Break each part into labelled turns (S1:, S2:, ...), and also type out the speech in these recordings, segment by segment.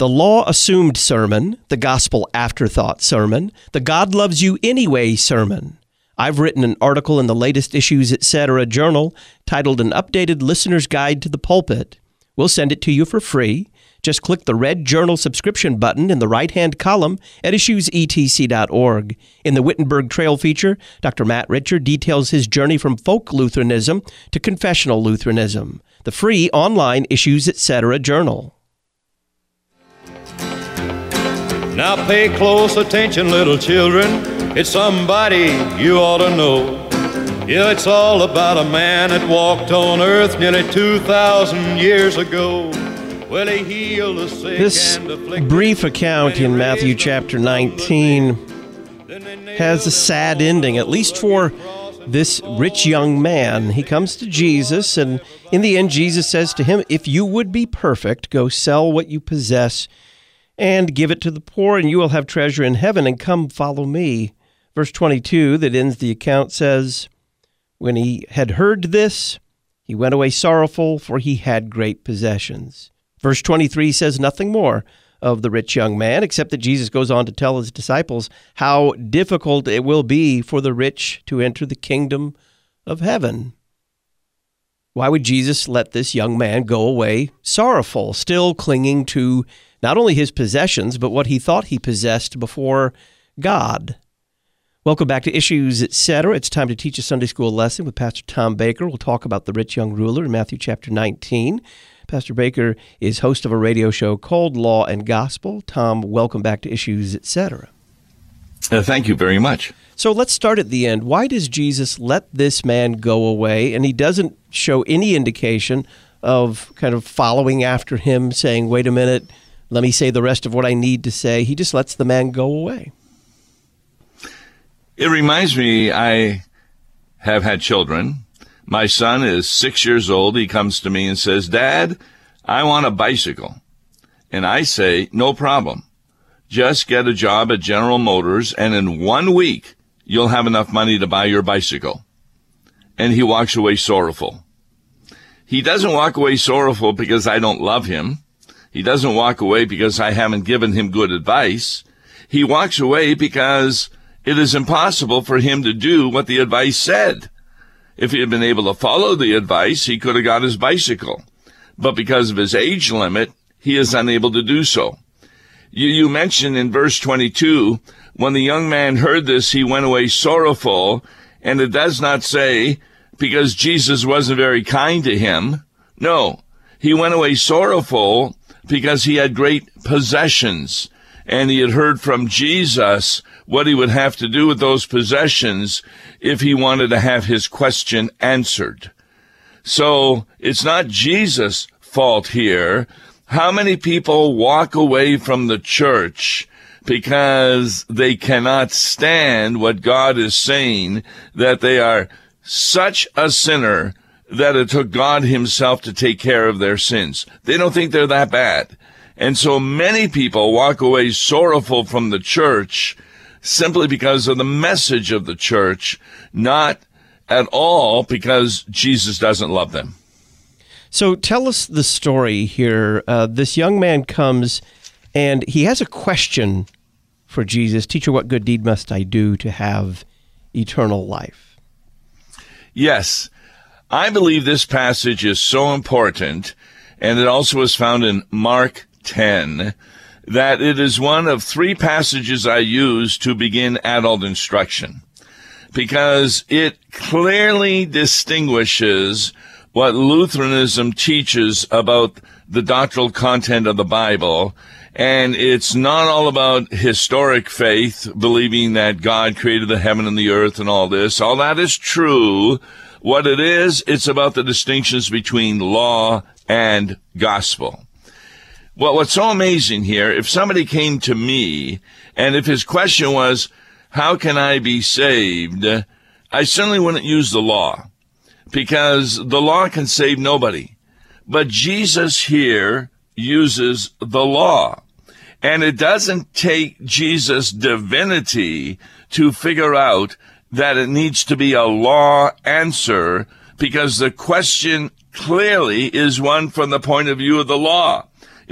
S1: the law assumed sermon, the gospel afterthought sermon, the God loves you anyway sermon. I've written an article in the latest Issues Etc. journal titled An Updated Listener's Guide to the Pulpit. We'll send it to you for free. Just click the red journal subscription button in the right-hand column at issuesetc.org. In the Wittenberg Trail feature, Dr. Matt Richer details his journey from folk Lutheranism to confessional Lutheranism. The free online Issues Etc. journal.
S2: Now pay close attention, little children. It's somebody you ought to know. Yeah, it's all about a man that walked on earth nearly 2,000 years ago. Well, he healed the sick.
S1: This brief account in Matthew chapter 19 has a sad ending, at least for this rich young man. He comes to Jesus, and in the end, Jesus says to him, if you would be perfect, go sell what you possess and give it to the poor, and you will have treasure in heaven, and come follow me. Verse 22 that ends the account says, when he had heard this, he went away sorrowful, for he had great possessions. Verse 23 says nothing more of the rich young man, except that Jesus goes on to tell his disciples how difficult it will be for the rich to enter the kingdom of heaven. Why would Jesus let this young man go away sorrowful, still clinging to not only his possessions, but what he thought he possessed before God? Welcome back to Issues Etc. It's time to teach a Sunday school lesson with Pastor Tom Baker. We'll talk about the rich young ruler in Matthew chapter 19. Pastor Baker is host of a radio show called Law and Gospel. Tom, welcome back to Issues Etc.
S3: Thank you very much.
S1: So let's start at the end. Why does Jesus let this man go away? And he doesn't show any indication of kind of following after him, saying, wait a minute, let me say the rest of what I need to say. He just lets the man go away.
S3: It reminds me, I have had children. My son is 6 years old. He comes to me and says, Dad, I want a bicycle. And I say, no problem. Just get a job at General Motors, and in 1 week, you'll have enough money to buy your bicycle. And he walks away sorrowful. He doesn't walk away sorrowful because I don't love him. He doesn't walk away because I haven't given him good advice. He walks away because it is impossible for him to do what the advice said. If he had been able to follow the advice, he could have got his bicycle. But because of his age limit, he is unable to do so. You mentioned in verse 22, when the young man heard this, he went away sorrowful, and it does not say because Jesus wasn't very kind to him. No, he went away sorrowful because he had great possessions, and he had heard from Jesus what he would have to do with those possessions if he wanted to have his question answered. So it's not Jesus' fault here. How many people walk away from the church because they cannot stand what God is saying, that they are such a sinner that it took God himself to take care of their sins? They don't think they're that bad. And so many people walk away sorrowful from the church simply because of the message of the church, not at all because Jesus doesn't love them.
S1: So tell us the story here. This young man comes and he has a question for Jesus. Teacher, what good deed must I do to have eternal life?
S3: Yes, I believe this passage is so important, and it also is found in Mark 10, that it is one of 3 passages I use to begin adult instruction, because it clearly distinguishes what Lutheranism teaches about the doctrinal content of the Bible. And it's not all about historic faith, believing that God created the heaven and the earth and all this. All that is true. What it is, it's about the distinctions between law and gospel. Well, what's so amazing here, if somebody came to me, and if his question was, how can I be saved? I certainly wouldn't use the law, because the law can save nobody. But Jesus here uses the law. And it doesn't take Jesus' divinity to figure out that it needs to be a law answer, because the question clearly is one from the point of view of the law.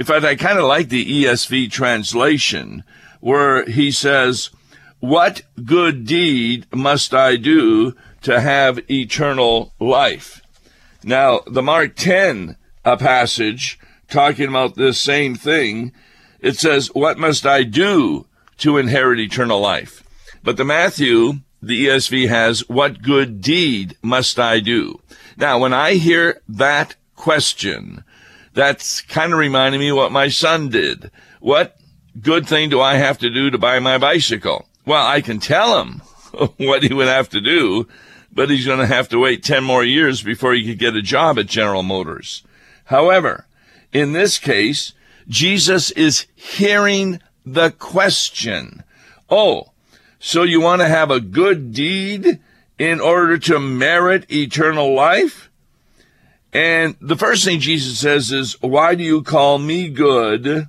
S3: In fact, I kind of like the ESV translation where he says, what good deed must I do to have eternal life? Now, the Mark 10 passage talking about this same thing, it says, what must I do to inherit eternal life? But the Matthew, the ESV has, what good deed must I do? Now, when I hear that question, that's kind of reminding me what my son did. What good thing do I have to do to buy my bicycle? Well, I can tell him what he would have to do, but he's going to have to wait 10 more years before he could get a job at General Motors. However, in this case, Jesus is hearing the question. Oh, so you want to have a good deed in order to merit eternal life? And the first thing Jesus says is, why do you call me good?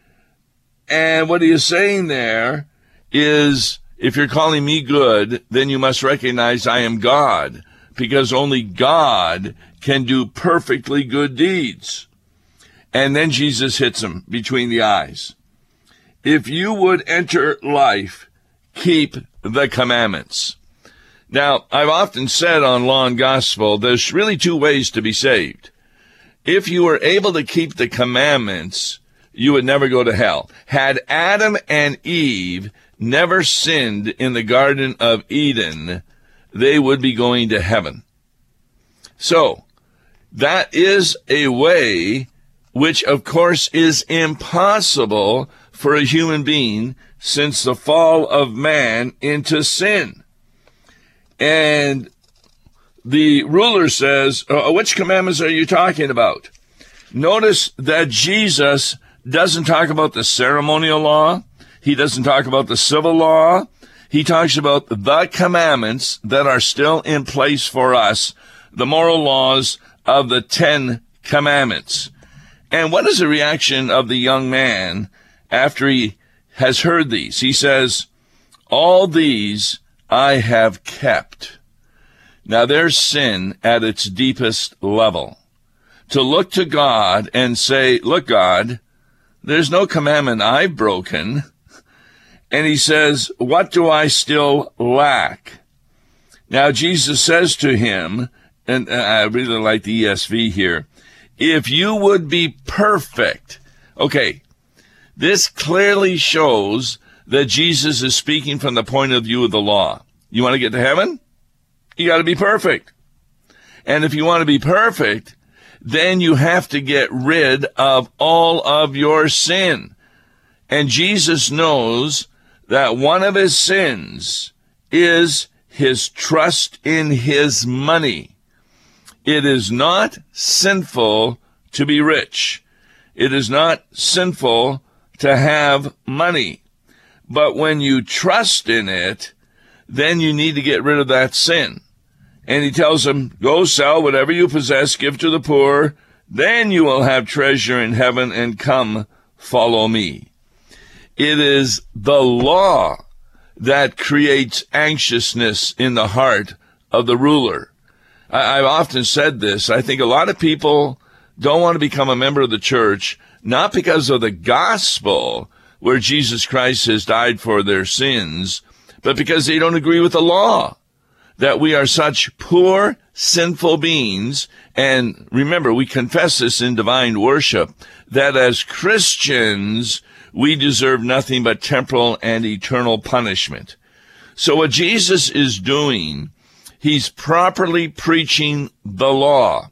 S3: And what he is saying there is, if you're calling me good, then you must recognize I am God, because only God can do perfectly good deeds. And then Jesus hits him between the eyes. If you would enter life, keep the commandments. Now, I've often said on Law and Gospel, there's really two ways to be saved. If you were able to keep the commandments, you would never go to hell. Had Adam and Eve never sinned in the Garden of Eden, they would be going to heaven. So, that is a way which, of course, is impossible for a human being since the fall of man into sin. And the ruler says, which commandments are you talking about? Notice that Jesus doesn't talk about the ceremonial law. He doesn't talk about the civil law. He talks about the commandments that are still in place for us, the moral laws of the 10 commandments. And what is the reaction of the young man after he has heard these? He says, all these I have kept. Now there's sin at its deepest level. To look to God and say, look, God, there's no commandment I've broken. And he says, what do I still lack? Now Jesus says to him, and I really like the ESV here, if you would be perfect. Okay, this clearly shows that Jesus is speaking from the point of view of the law. You want to get to heaven? You got to be perfect. And if you want to be perfect, then you have to get rid of all of your sin. And Jesus knows that one of his sins is his trust in his money. It is not sinful to be rich. It is not sinful to have money. But when you trust in it, then you need to get rid of that sin. And he tells him, go sell whatever you possess, give to the poor, then you will have treasure in heaven, and come, follow me. It is the law that creates anxiousness in the heart of the ruler. I've often said this. I think a lot of people don't want to become a member of the church, not because of the gospel, where Jesus Christ has died for their sins, but because they don't agree with the law, that we are such poor, sinful beings. And remember, we confess this in divine worship, that as Christians, we deserve nothing but temporal and eternal punishment. So what Jesus is doing, he's properly preaching the law.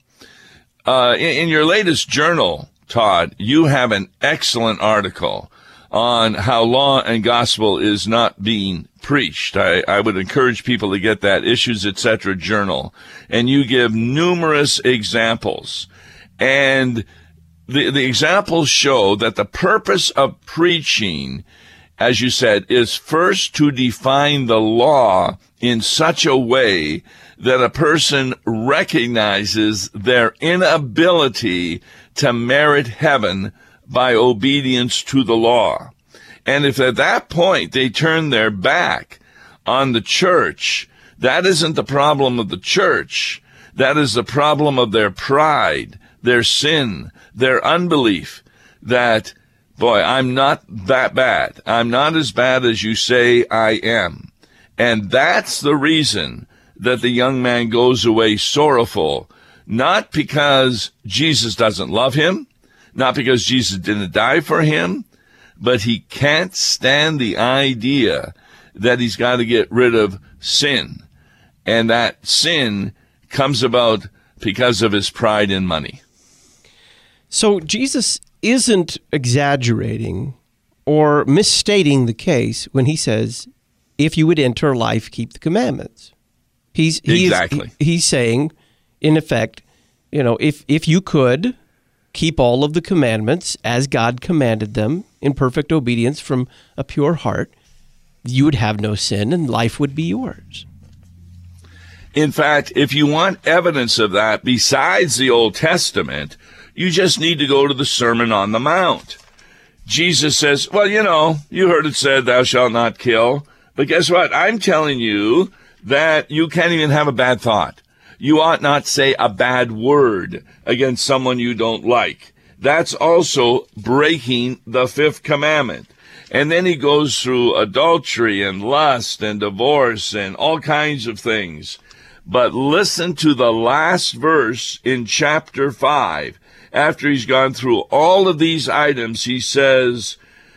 S3: In your latest journal, Todd, you have an excellent article on how law and gospel is not being preached. I would encourage people to get that Issues, Etc. journal. And you give numerous examples. And the examples show that the purpose of preaching, as you said, is first to define the law in such a way that a person recognizes their inability to merit heaven by obedience to the law. And if at that point they turn their back on the church, that isn't the problem of the church. That is the problem of their pride, their sin, their unbelief. that, boy, I'm not that bad. I'm not as bad as you say I am. And that's the reason that the young man goes away sorrowful, not because Jesus doesn't love him, not because Jesus didn't die for him, but he can't stand the idea that he's got to get rid of sin. And that sin comes about because of his pride in money.
S1: So Jesus isn't exaggerating or misstating the case when he says, if you would enter life, keep the commandments. He's saying, in effect, if you could keep all of the commandments as God commanded them in perfect obedience from a pure heart, you would have no sin and life would be yours.
S3: In fact, if you want evidence of that besides the Old Testament, you just need to go to the Sermon on the Mount. Jesus says, well, you heard it said, thou shalt not kill. But guess what? I'm telling you that you can't even have a bad thought. You ought not say a bad word against someone you don't like. That's also breaking the fifth commandment. And then he goes through adultery and lust and divorce and all kinds of things. But listen to the last verse in chapter 5. After he's gone through all of these items, he says,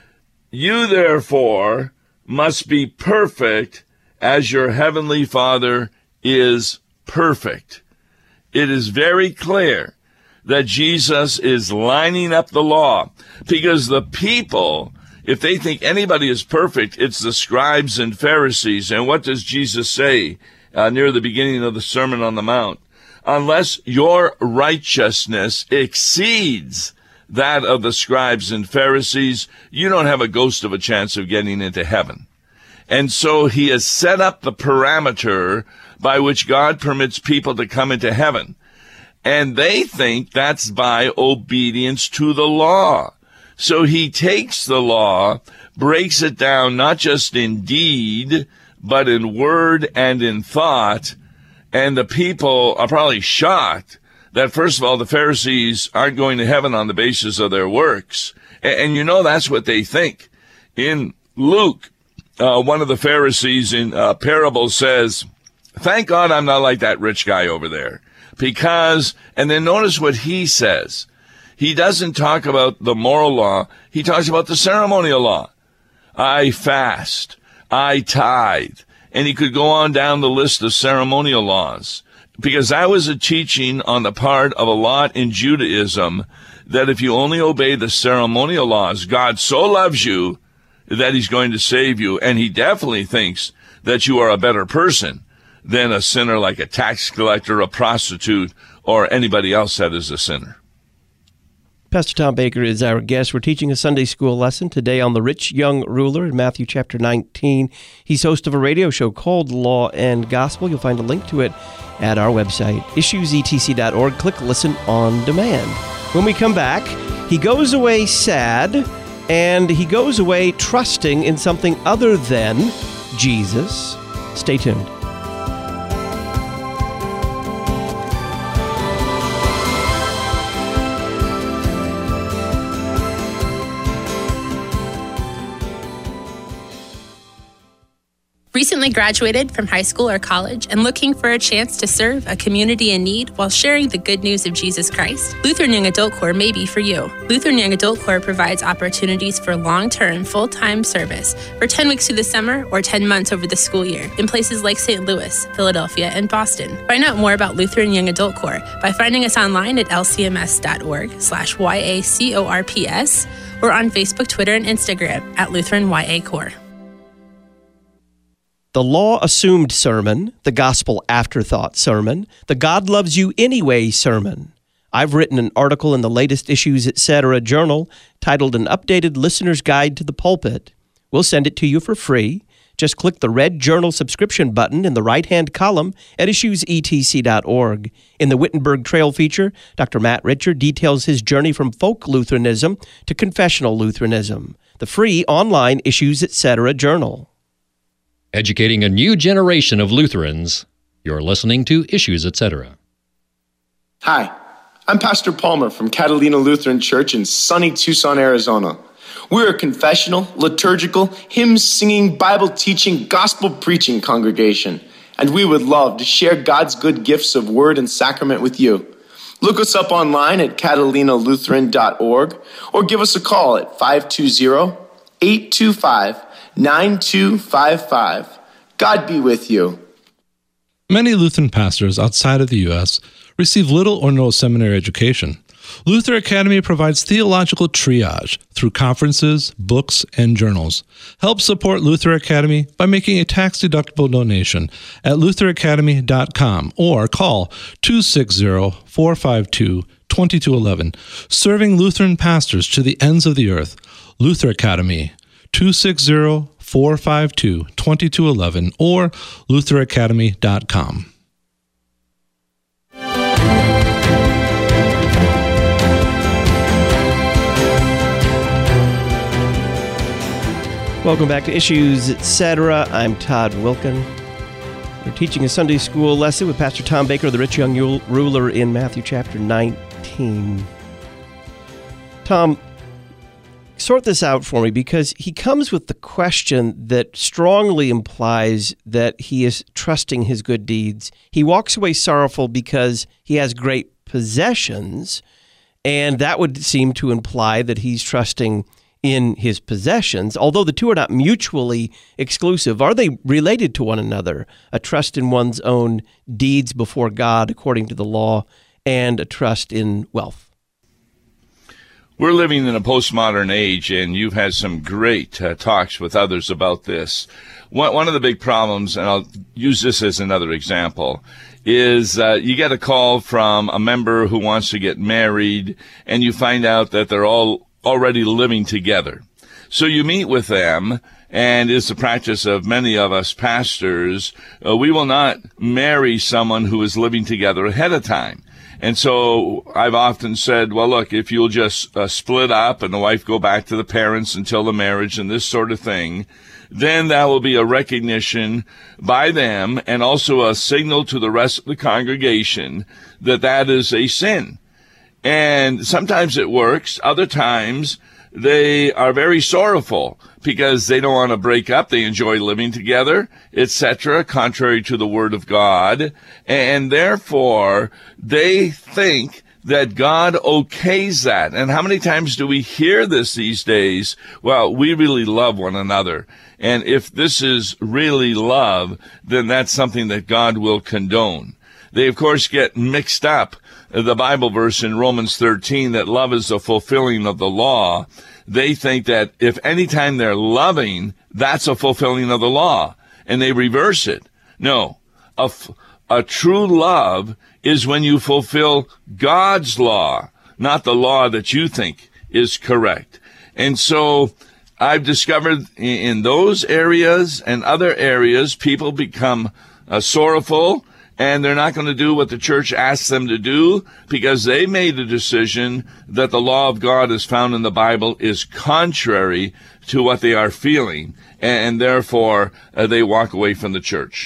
S3: you therefore must be perfect as your heavenly Father is perfect. It is very clear that Jesus is lining up the law, because the people, if they think anybody is perfect, it's the scribes and Pharisees. And what does Jesus say near the beginning of the Sermon on the Mount? Unless your righteousness exceeds that of the scribes and Pharisees, you don't have a ghost of a chance of getting into heaven. And so he has set up the parameter by which God permits people to come into heaven. And they think that's by obedience to the law. So he takes the law, breaks it down not just in deed, but in word and in thought. And the people are probably shocked that, first of all, the Pharisees aren't going to heaven on the basis of their works. And that's what they think. In Luke, one of the Pharisees in a parable says, thank God I'm not like that rich guy over there. Because, and then notice what he says. He doesn't talk about the moral law. He talks about the ceremonial law. I fast. I tithe. And he could go on down the list of ceremonial laws. Because that was a teaching on the part of a lot in Judaism that if you only obey the ceremonial laws, God so loves you that he's going to save you. And he definitely thinks that you are a better person than a sinner like a tax collector, a prostitute, or anybody else that is a sinner.
S1: Pastor Tom Baker is our guest. We're teaching a Sunday school lesson today on the rich young ruler in Matthew chapter 19. He's host of a radio show called Law and Gospel. You'll find a link to it at our website, issuesetc.org. Click Listen on Demand. When we come back, he goes away sad, and he goes away trusting in something other than Jesus. Stay tuned.
S4: Recently graduated from high school or college and looking for a chance to serve a community in need while sharing the good news of Jesus Christ? Lutheran Young Adult Corps may be for you. Lutheran Young Adult Corps provides opportunities for long-term, full-time service for 10 weeks through the summer or 10 months over the school year in places like St. Louis, Philadelphia, and Boston. Find out more about Lutheran Young Adult Corps by finding us online at lcms.org/YACORPS or on Facebook, Twitter, and Instagram at Lutheran YA Corps.
S1: The law-assumed sermon, the gospel afterthought sermon, the God loves you anyway sermon. I've written an article in the latest Issues Etc. journal titled An Updated Listener's Guide to the Pulpit. We'll send it to you for free. Just click the red journal subscription button in the right-hand column at issuesetc.org. In the Wittenberg Trail feature, Dr. Matt Richer details his journey from folk Lutheranism to confessional Lutheranism. The free online Issues Etc. journal.
S5: Educating a new generation of Lutherans. You're listening to Issues Etc.
S6: Hi, I'm Pastor Palmer from Catalina Lutheran Church in sunny Tucson, Arizona. We're a confessional, liturgical, hymn-singing, Bible-teaching, gospel-preaching congregation, and we would love to share God's good gifts of word and sacrament with you. Look us up online at catalinalutheran.org or give us a call at 520-825-9255. God be with you.
S7: Many Lutheran pastors outside of the U.S. receive little or no seminary education. Luther Academy provides theological triage through conferences, books, and journals. Help support Luther Academy by making a tax-deductible donation at lutheracademy.com or call 260-452-2211. Serving Lutheran pastors to the ends of the earth. Luther Academy, 260-452-2211 or lutheracademy.com.
S1: Welcome back to Issues, Etc. I'm Todd Wilkin. We're teaching a Sunday school lesson with Pastor Tom Baker, the rich young ruler, in Matthew chapter 19. Tom, sort this out for me, because he comes with the question that strongly implies that he is trusting his good deeds. He walks away sorrowful because he has great possessions, and that would seem to imply that he's trusting in his possessions, although the two are not mutually exclusive. Are they related to one another? A trust in one's own deeds before God according to the law, and a trust in wealth.
S3: We're living in a postmodern age, and you've had some great talks with others about this. One of the big problems, and I'll use this as another example, is you get a call from a member who wants to get married, and you find out that they're all already living together. So you meet with them, and it's the practice of many of us pastors. We will not marry someone who is living together ahead of time. And so I've often said, well, look, if you'll just split up and the wife go back to the parents until the marriage and this sort of thing, then that will be a recognition by them and also a signal to the rest of the congregation that that is a sin. And sometimes it works. Other times they are very sorrowful because they don't want to break up. They enjoy living together, etc., contrary to the Word of God. And therefore, they think that God okays that. And how many times do we hear this these days? Well, we really love one another. And if this is really love, then that's something that God will condone. They, of course, get mixed up the Bible verse in Romans 13 that love is the fulfilling of the law. They think that if any time they're loving, that's a fulfilling of the law, and they reverse it. No, a true love is when you fulfill God's law, not the law that you think is correct. And so I've discovered in those areas and other areas, people become sorrowful, and they're not going to do what the church asks them to do because they made a decision that the law of God as found in the Bible is contrary to what they are feeling, and therefore they walk away from the church.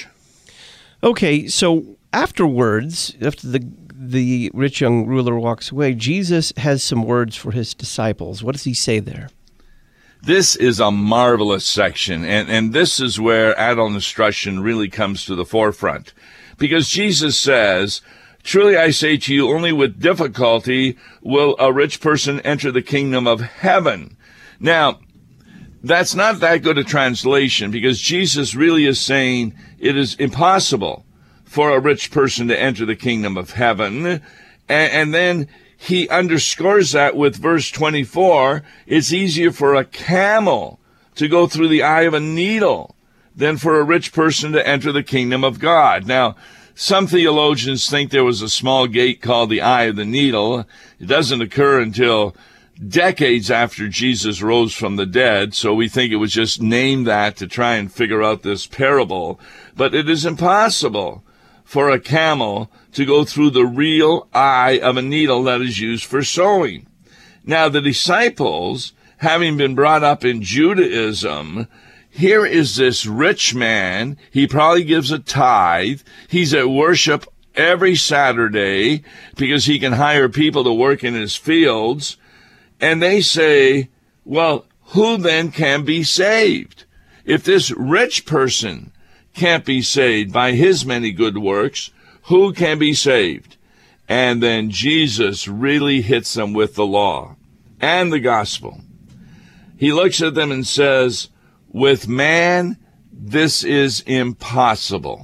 S1: Okay, so afterwards, after the rich young ruler walks away, Jesus has some words for his disciples. What does he say there?
S3: This is a marvelous section, and this is where adult instruction really comes to the forefront. Because Jesus says, truly I say to you, only with difficulty will a rich person enter the kingdom of heaven. Now, that's not that good a translation, because Jesus really is saying it is impossible for a rich person to enter the kingdom of heaven. And then he underscores that with verse 24, it's easier for a camel to go through the eye of a needle than for a rich person to enter the kingdom of God. Now, some theologians think there was a small gate called the eye of the needle. It doesn't occur until decades after Jesus rose from the dead, so we think it was just named that to try and figure out this parable. But it is impossible for a camel to go through the real eye of a needle that is used for sewing. Now, the disciples, having been brought up in Judaism, here is this rich man. He probably gives a tithe. He's at worship every Saturday because he can hire people to work in his fields. And they say, well, who then can be saved? If this rich person can't be saved by his many good works, who can be saved? And then Jesus really hits them with the law and the gospel. He looks at them and says, with man, this is impossible.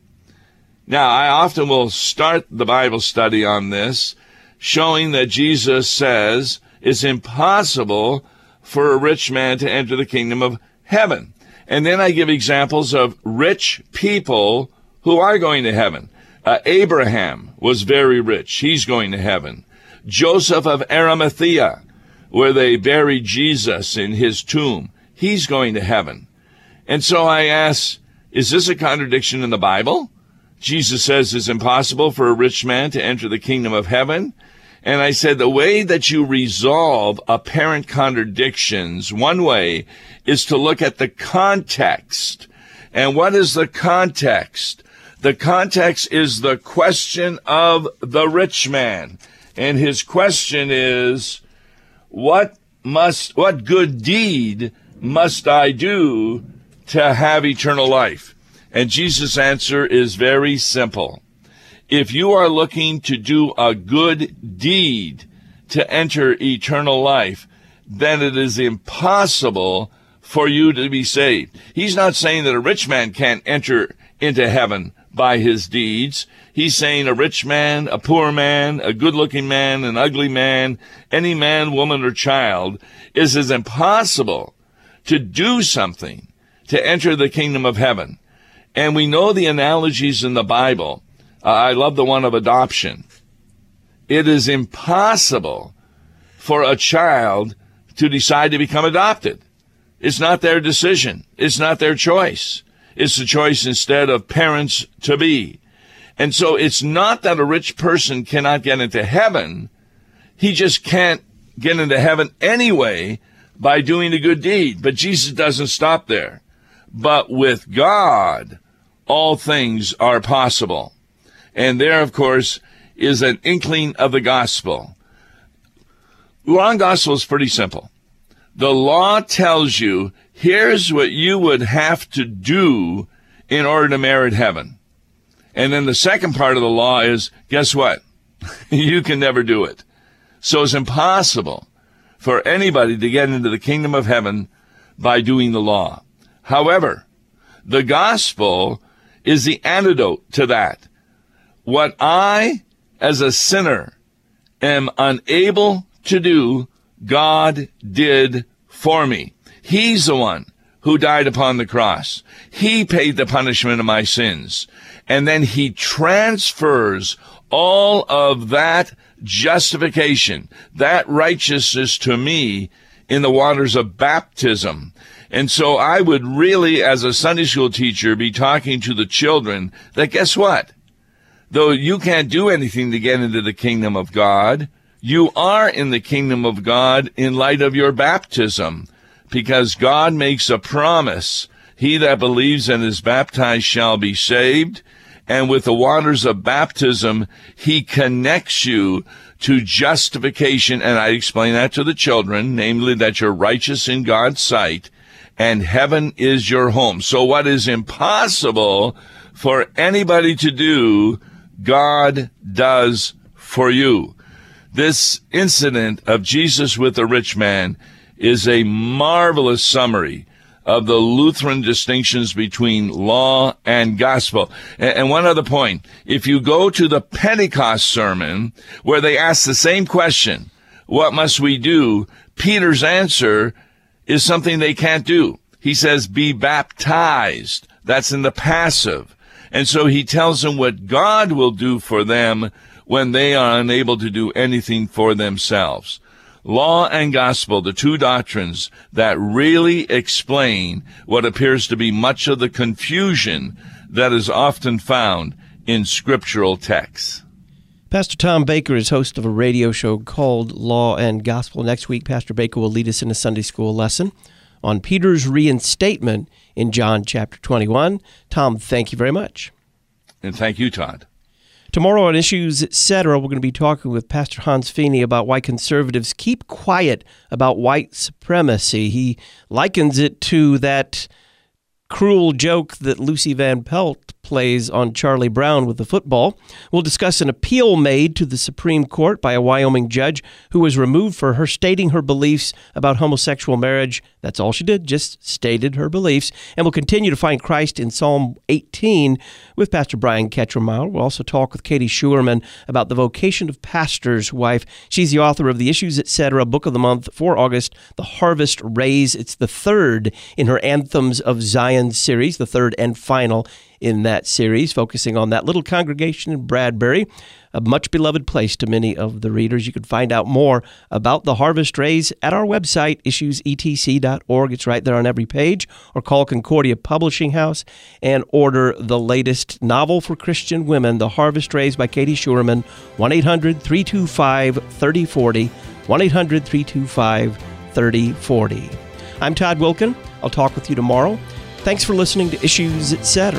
S3: Now, I often will start the Bible study on this, showing that Jesus says it's impossible for a rich man to enter the kingdom of heaven. And then I give examples of rich people who are going to heaven. Abraham was very rich. He's going to heaven. Joseph of Arimathea, where they buried Jesus in his tomb, he's going to heaven. And so I ask, is this a contradiction in the Bible? Jesus says it's impossible for a rich man to enter the kingdom of heaven. And I said, the way that you resolve apparent contradictions, one way is to look at the context. And what is the context? The context is the question of the rich man. And his question is, what good deed must I do to have eternal life? And Jesus' answer is very simple. If you are looking to do a good deed to enter eternal life, then it is impossible for you to be saved. He's not saying that a rich man can't enter into heaven by his deeds. He's saying a rich man, a poor man, a good-looking man, an ugly man, any man, woman, or child, is as impossible to do something to enter the kingdom of heaven. And we know the analogies in the Bible. I love the one of adoption. It is impossible for a child to decide to become adopted. It's not their decision. It's not their choice. It's the choice instead of parents to be. And so it's not that a rich person cannot get into heaven. He just can't get into heaven anyway by doing a good deed. But Jesus doesn't stop there. But with God, all things are possible. And there, of course, is an inkling of the gospel. Law and gospel is pretty simple. The law tells you, here's what you would have to do in order to merit heaven. And then the second part of the law is, guess what? You can never do it. So it's impossible for anybody to get into the kingdom of heaven by doing the law. However, the gospel is the antidote to that. What I, as a sinner, am unable to do, God did for me. He's the one who died upon the cross. He paid the punishment of my sins. And then he transfers all of that justification, that righteousness to me in the waters of baptism. And so I would really, as a Sunday school teacher, be talking to the children that, guess what? Though you can't do anything to get into the kingdom of God, you are in the kingdom of God in light of your baptism, because God makes a promise. He that believes and is baptized shall be saved. And with the waters of baptism, he connects you to justification. And I explain that to the children, namely that you're righteous in God's sight and heaven is your home. So what is impossible for anybody to do, God does for you. This incident of Jesus with the rich man is a marvelous summary of the Lutheran distinctions between law and gospel. And one other point, if you go to the Pentecost sermon where they ask the same question, what must we do? Peter's answer is something they can't do. He says, be baptized. That's in the passive. And so he tells them what God will do for them when they are unable to do anything for themselves. Law and gospel, the two doctrines that really explain what appears to be much of the confusion that is often found in scriptural texts.
S1: Pastor Tom Baker is host of a radio show called Law and Gospel. Next week, Pastor Baker will lead us in a Sunday school lesson on Peter's reinstatement in John chapter 21. Tom, thank you very much.
S3: And thank you, Todd.
S1: Tomorrow on Issues Etc., we're going to be talking with Pastor Hans Feeney about why conservatives keep quiet about white supremacy. He likens it to that cruel joke that Lucy Van Pelt plays on Charlie Brown with the football. We'll discuss an appeal made to the Supreme Court by a Wyoming judge who was removed for her stating her beliefs about homosexual marriage. That's all she did, just stated her beliefs. And we'll continue to find Christ in Psalm 18 with Pastor Brian Kettermeyer. We'll also talk with Katie Schuerman about the vocation of pastor's wife. She's the author of the Issues Etc. Book of the Month for August, The Harvest Raise. It's the third in her Anthems of Zion series, the third and final in that series, focusing on that little congregation in Bradbury, a much beloved place to many of the readers. You can find out more about the Harvest Raise at our website, issuesetc.org. It's right there on every page. Or call Concordia Publishing House and order the latest novel for Christian women, The Harvest Raise by Katie Schuerman, 1-800-325-3040, 1-800-325-3040. I'm Todd Wilken. I'll talk with you tomorrow. Thanks for listening to Issues Etc.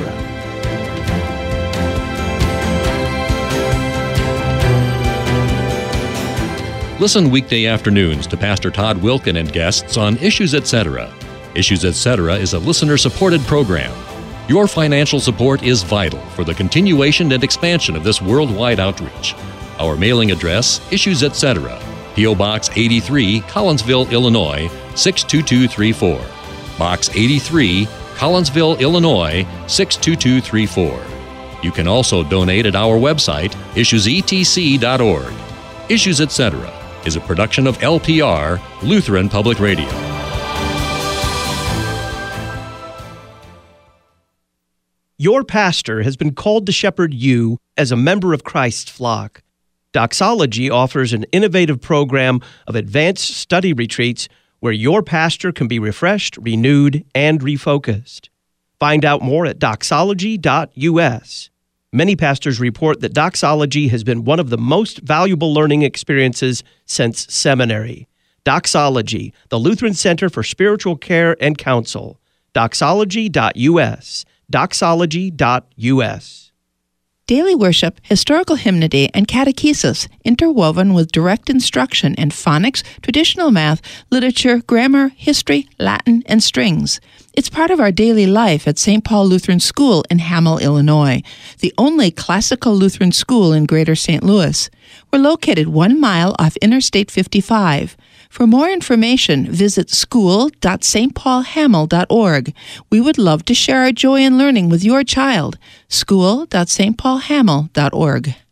S5: Listen weekday afternoons to Pastor Todd Wilken and guests on Issues Etc. Issues Etc. is a listener-supported program. Your financial support is vital for the continuation and expansion of this worldwide outreach. Our mailing address, Issues Etc., P.O. Box 83, Collinsville, Illinois, 62234. Box 83, Collinsville, Illinois, 62234. You can also donate at our website, issuesetc.org. Issues Etc. is a production of LPR, Lutheran Public Radio.
S1: Your pastor has been called to shepherd you as a member of Christ's flock. Doxology offers an innovative program of advanced study retreats where your pastor can be refreshed, renewed, and refocused. Find out more at doxology.us. Many pastors report that doxology has been one of the most valuable learning experiences since seminary. Doxology, the Lutheran Center for Spiritual Care and Counsel. Doxology.us. Doxology.us.
S8: Daily worship, historical hymnody, and catechesis, interwoven with direct instruction in phonics, traditional math, literature, grammar, history, Latin, and strings. It's part of our daily life at St. Paul Lutheran School in Hamel, Illinois, the only classical Lutheran school in Greater St. Louis. We're located 1 mile off Interstate 55. For more information, visit school.stpaulhamel.org. We would love to share our joy in learning with your child. school.stpaulhamel.org.